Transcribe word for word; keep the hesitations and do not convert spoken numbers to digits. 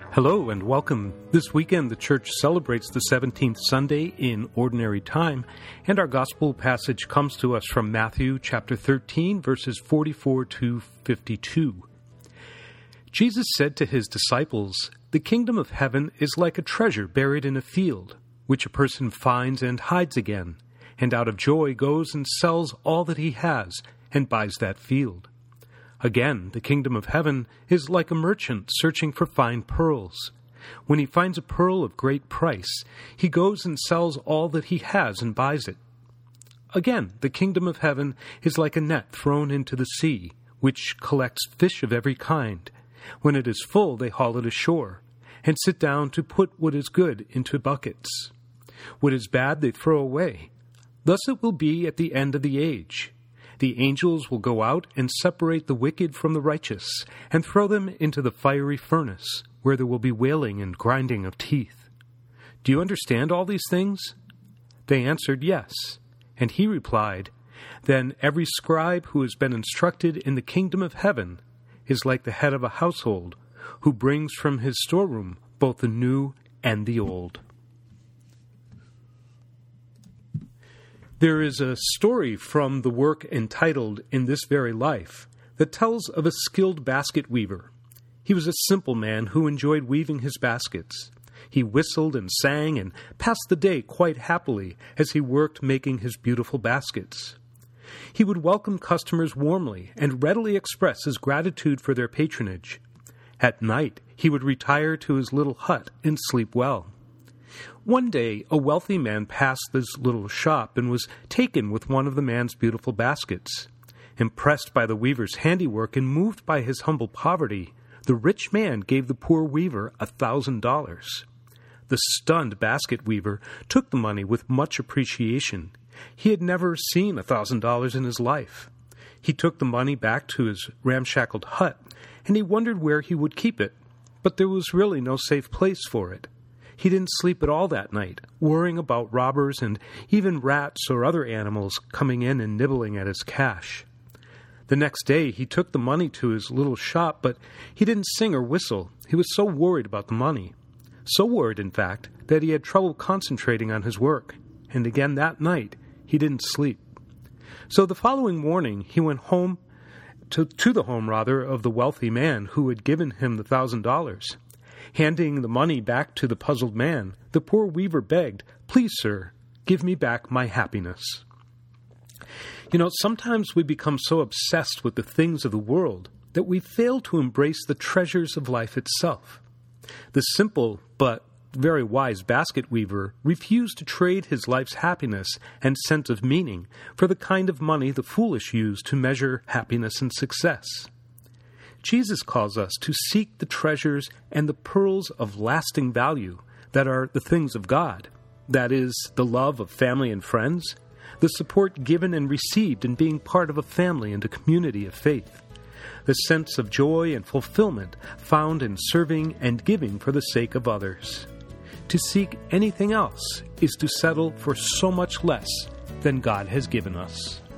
Hello and welcome. This weekend the church celebrates the seventeenth Sunday in Ordinary Time, and our gospel passage comes to us from Matthew chapter thirteen, verses forty-four to fifty-two. Jesus said to his disciples, "The kingdom of heaven is like a treasure buried in a field, which a person finds and hides again, and out of joy goes and sells all that he has and buys that field. Again, the kingdom of heaven is like a merchant searching for fine pearls. When he finds a pearl of great price, he goes and sells all that he has and buys it. Again, the kingdom of heaven is like a net thrown into the sea, which collects fish of every kind. When it is full, they haul it ashore, and sit down to put what is good into buckets. What is bad they throw away. Thus it will be at the end of the age. The angels will go out and separate the wicked from the righteous, and throw them into the fiery furnace, where there will be wailing and grinding of teeth. Do you understand all these things?" They answered, "Yes." And he replied, "Then every scribe who has been instructed in the kingdom of heaven is like the head of a household, who brings from his storeroom both the new and the old." There is a story from the work entitled In This Very Life that tells of a skilled basket weaver. He was a simple man who enjoyed weaving his baskets. He whistled and sang and passed the day quite happily as he worked making his beautiful baskets. He would welcome customers warmly and readily express his gratitude for their patronage. At night, he would retire to his little hut and sleep well. One day, a wealthy man passed this little shop and was taken with one of the man's beautiful baskets. Impressed by the weaver's handiwork and moved by his humble poverty, the rich man gave the poor weaver a thousand dollars. The stunned basket weaver took the money with much appreciation. He had never seen a thousand dollars in his life. He took the money back to his ramshackle hut, and he wondered where he would keep it, but there was really no safe place for it. He didn't sleep at all that night, worrying about robbers and even rats or other animals coming in and nibbling at his cash. The next day, he took the money to his little shop, but he didn't sing or whistle. He was so worried about the money. So worried, in fact, that he had trouble concentrating on his work. And again that night, he didn't sleep. So the following morning, he went home, to, to the home, rather, of the wealthy man who had given him the thousand dollars. Handing the money back to the puzzled man, the poor weaver begged, "Please, sir, give me back my happiness." You know, sometimes we become so obsessed with the things of the world that we fail to embrace the treasures of life itself. The simple but very wise basket weaver refused to trade his life's happiness and sense of meaning for the kind of money the foolish use to measure happiness and success. Jesus calls us to seek the treasures and the pearls of lasting value that are the things of God. That is, the love of family and friends, the support given and received in being part of a family and a community of faith, the sense of joy and fulfillment found in serving and giving for the sake of others. To seek anything else is to settle for so much less than God has given us.